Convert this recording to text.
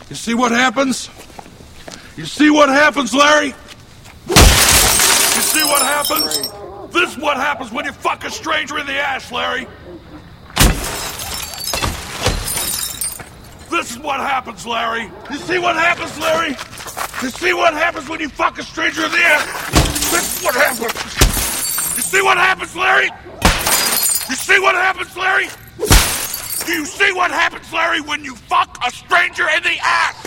You see what happens? You see what happens, Larry? You see what happens? This is what happens when you fuck a stranger in the ass, Larry. This is what happens, Larry. You see what happens, Larry? You see what happens when you fuck a stranger in the ass? This is what happens. You see what happens, Larry? You see what happens, Larry? Do you see what happens, Larry, when you fuck a stranger in the ass?